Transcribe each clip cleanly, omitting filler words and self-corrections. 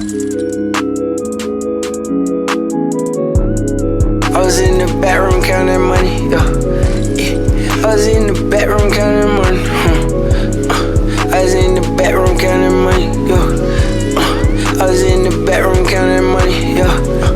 I was in the bathroom counting money, yeah. I was in the bathroom counting money, I was in the bathroom counting money, yeah. I was in the bathroom counting money, yeah.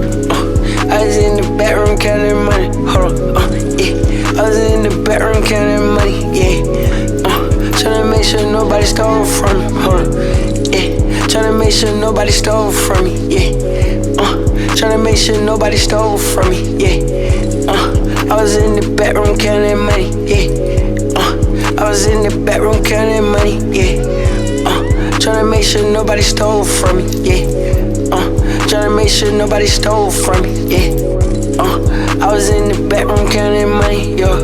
I was in the bathroom counting money, hold on, yeah. I was in the bathroom counting money, yeah. Tryna make sure nobody stole from me, hold on, yeah. Tryna make sure nobody stole from me, yeah. Tryna make sure nobody stole from me, yeah. I was in the bedroom counting money, yeah. I was in the bedroom counting money, yeah. Tryna make sure nobody stole from me, yeah. Tryna make sure nobody stole from me, yeah. I was in the bedroom counting money, yeah.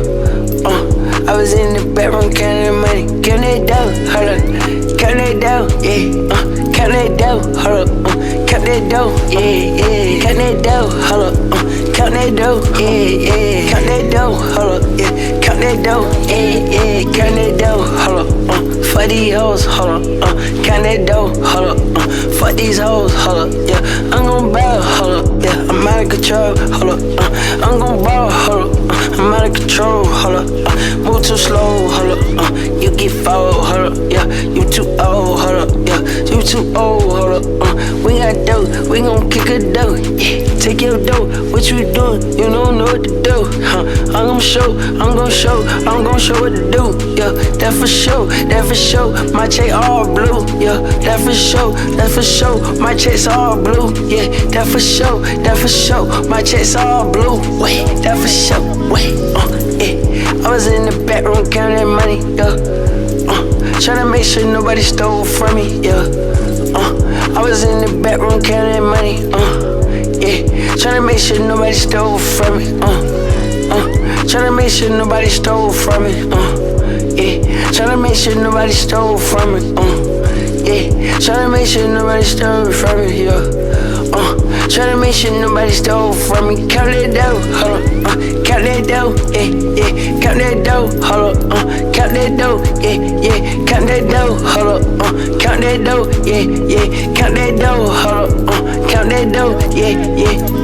I was in the bedroom counting money, count it down, hold up, count it down, yeah. Count it down, hold up, count it down, yeah, yeah. Count it down, hold up, count it down, yeah, yeah. Count it down, hold up, yeah. Count it down, yeah, yeah. Count it down, hold up, fuck these hoes, hold up, count it down, hold up, fuck these hoes, hold up, yeah. I'm gon' ball, hold up, yeah. I'm out of control, hold up, I'm gon' ball, hold up, I'm out of control, hold up, move too slow, hold up, you get fouled, hold up, yeah. You too old, hold up, yeah. You too old, hold up, we got dough, we gon' kick a dough, yeah. Take your dough, what you doing? You don't know what to do, I'm gon' show, I'm gon' show, I'm gon' show what to do, yeah. That for sure, that for sure. My check all blue, yeah. That for sure, that for sure. My checks all blue, yeah. That for sure, that for sure. My checks all blue, wait, that for sure, wait, yeah. I was in the bedroom counting money, yeah. Tryna make sure nobody stole from me, yeah. I was in the bedroom counting money, yeah. Tryna make sure nobody stole from me, tryna make sure nobody stole from me, yeah. Tryna make sure nobody stole from me, yeah. Tryna make sure nobody stole from me, yeah. Tryna make sure nobody stole from me. Count that dough, hold up, count that dough, yeah, yeah. Count that dough, hold up, count that dough, yeah, yeah. Count that dough, hold up, count that dough, yeah, yeah. Count that dough, hold up, count that dough, yeah, yeah.